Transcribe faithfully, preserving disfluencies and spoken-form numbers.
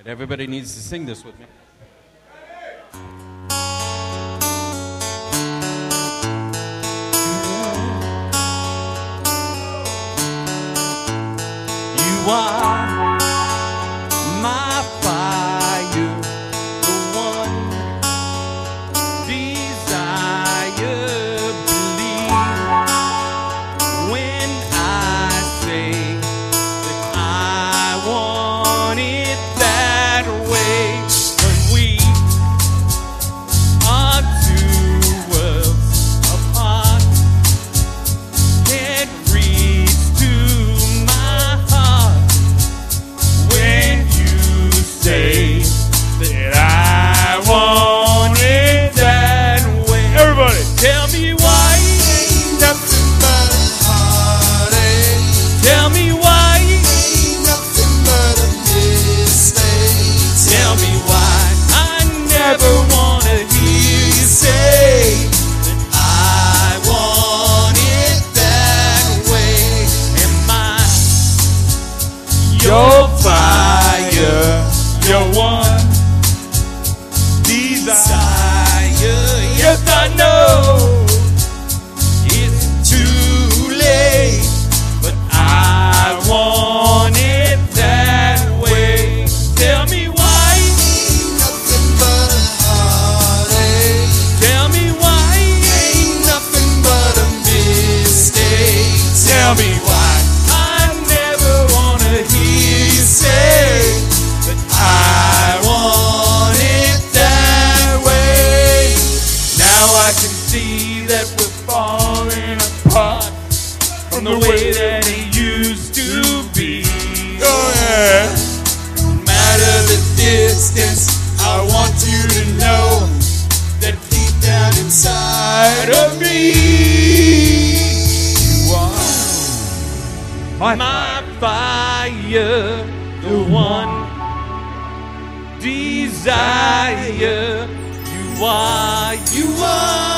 Everybody needs to sing this with me. You are my fire, the one desire, believe when I say that I want it that way. 'Cause we are two worlds apart, can't reach to my heart when you say that I want it that way. Everybody. Tell me why, Ain't nothing but a heartache. tell me why, Ain't nothing but a mistake. tell me why. I never want to hear you say that I want it that way. Am I your fire, your one desire? Yes, I know it's too late, but I want it that way. Tell me why, Ain't nothing but a heartache. tell me why, Ain't nothing but a mistake. tell me why. I never want to hear you say that I want it that way. Now I can see that we're falling apart from the way that it used to be. Oh, yeah. No matter the distance, I want you to know that deep down inside of me, you are My fire, the one desire. You are, you are.